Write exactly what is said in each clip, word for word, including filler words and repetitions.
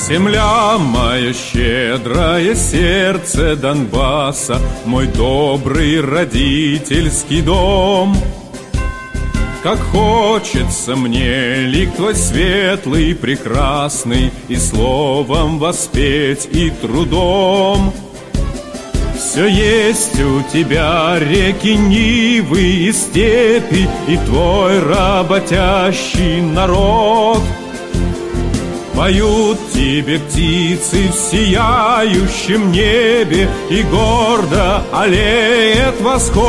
Земля моя, щедрое сердце Донбасса, мой добрый родительский дом. Как хочется мне лик твой светлый, прекрасный, и словом воспеть, и трудом. Все есть у тебя реки, нивы и степи, и твой работящий народ. Поют тебе птицы в сияющем небе, и гордо аллеет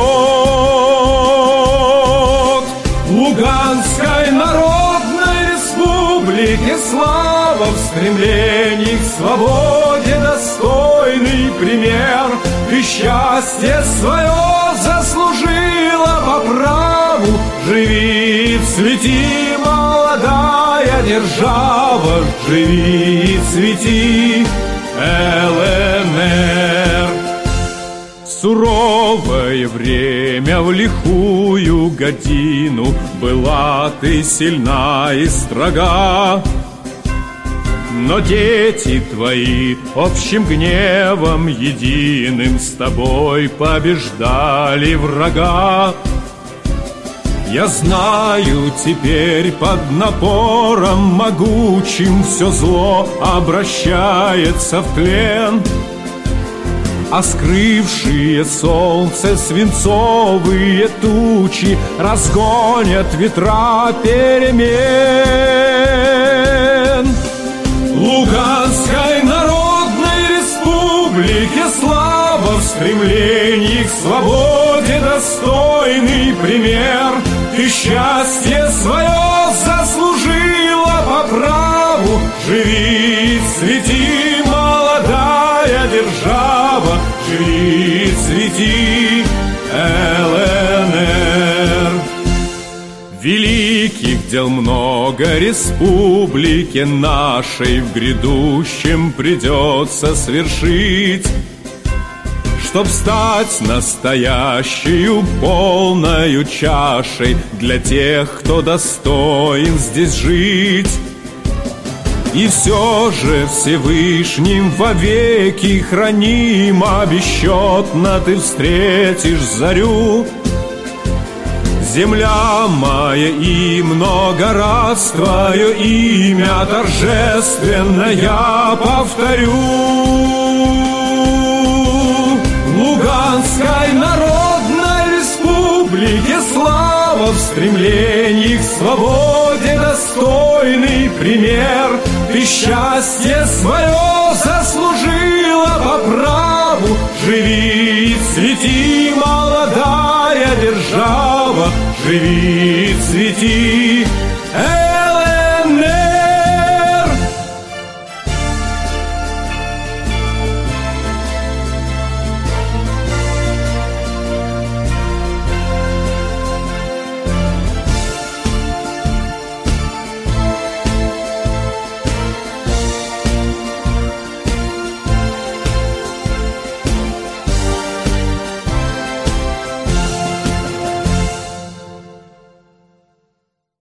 восход. Луганской народной республике слава, в стремлении к свободе достойный пример. Ты счастье свое заслужила по праву, живи, цвети, молодая держава, живи, цвети, ЛНР. Суровое время, в лихую годину была ты сильна и строга. Но дети твои общим гневом единым с тобой побеждали врага. Я знаю, теперь под напором могучим все зло обращается в тлен, а скрывшие солнце свинцовые тучи разгонят ветра перемен. Луганской народной республике слава, в стремлении к свободе достойный пример. Ты счастье свое заслужила по праву, живи, цвети, молодая держава, живи, цвети, ЛНР. Великих дел много республике нашей в грядущем придется свершить, чтоб стать настоящей полною чашей для тех, кто достоин здесь жить. И все же Всевышним вовеки хранимо бесчетно ты встретишь зарю. Земля моя, и много раз твое имя торжественно я повторю. Луганской народной республике слава, в стремлении к свободе достойный пример. Ты счастье свое заслужила по праву, живи, цвети, молодая держава, живи, цвети,